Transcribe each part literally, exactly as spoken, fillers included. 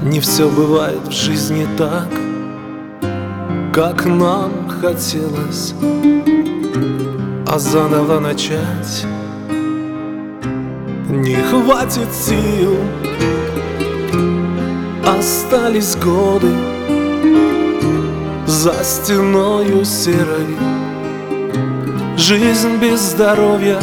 Не все бывает в жизни так, как нам хотелось, а заново начать не хватит сил. Остались годы за стеною серой, жизнь без здоровья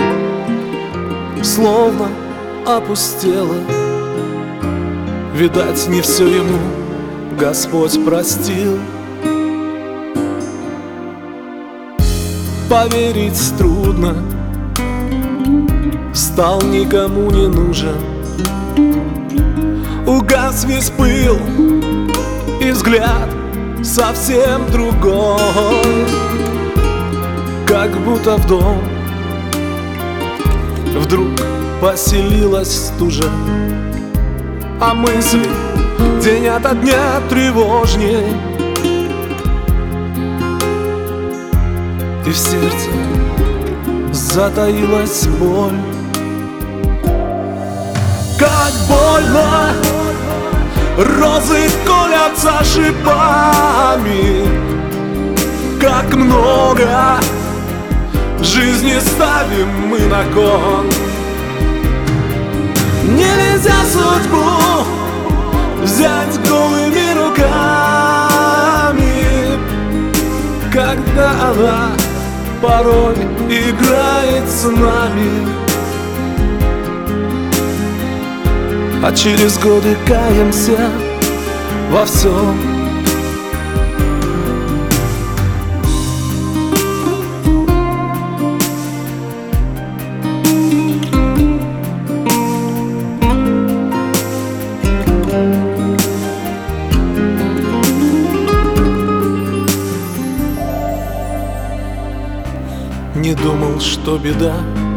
словно опустела. Видать, не все ему Господь простил. Поверить трудно, стал никому не нужен, угас весь пыл, и взгляд совсем другой. Как будто в дом вдруг поселилась стужа, а мысли день ото дня тревожней, и в сердце затаилась боль. Как больно, розы колятся шипами, как много жизни ставим мы на кон. Нельзя судьбу взять голыми руками, когда она порой играет с нами. А через годы каемся во всем. Не думал, что беда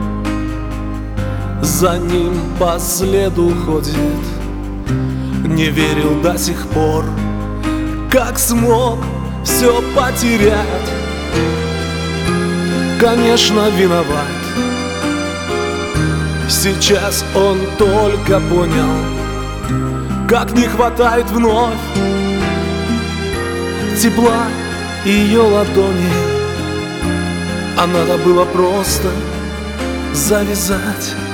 за ним по следу ходит, не верил до сих пор, как смог все потерять. Конечно, виноват, сейчас он только понял, как не хватает вновь тепла ее ладони. А надо было просто завязать.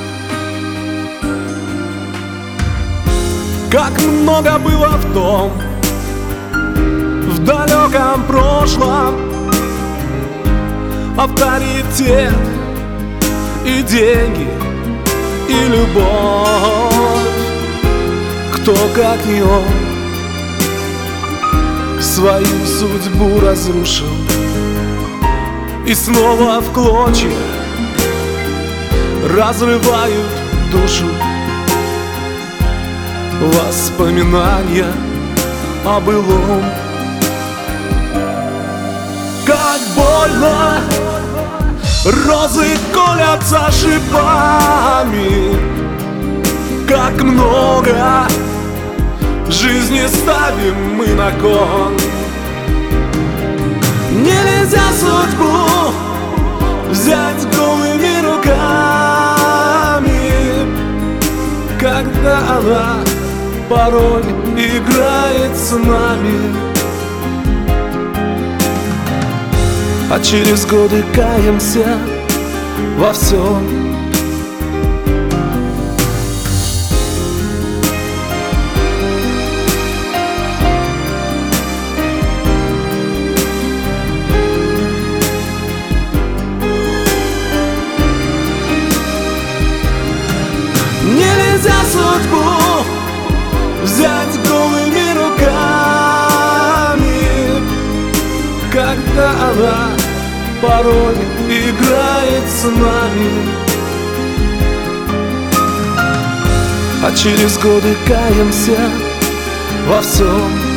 Как много было в том, в далеком прошлом, авторитет и деньги, и любовь. Кто, как не он, свою судьбу разрушил и снова в клочья разрывают душу воспоминания о былом. Как больно, розы колятся шипами, как много жизни ставим мы на кон. Нельзя судьбу взять голыми руками, когда она порой играет с нами. А через годы каемся во всем. Нельзя судьбу взять голыми руками, когда она порой играет с нами. А через годы каемся во всем.